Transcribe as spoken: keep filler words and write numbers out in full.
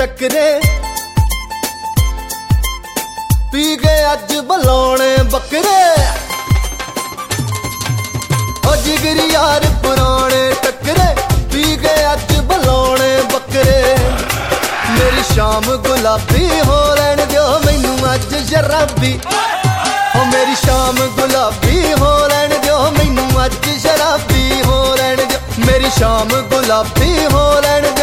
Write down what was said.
टकरे P गए अज बुलाने बकरे ओ जिगरी यार पुराने टकरे पी गए अज बुलाने बकरे मेरी शाम गुलाबी हो लैन दियो मैनू अज शराबी ओ मेरी शाम गुलाबी हो लैन दियो मैनू अज शराबी हो लैन दियो मेरी शाम गुलाबी हो लैन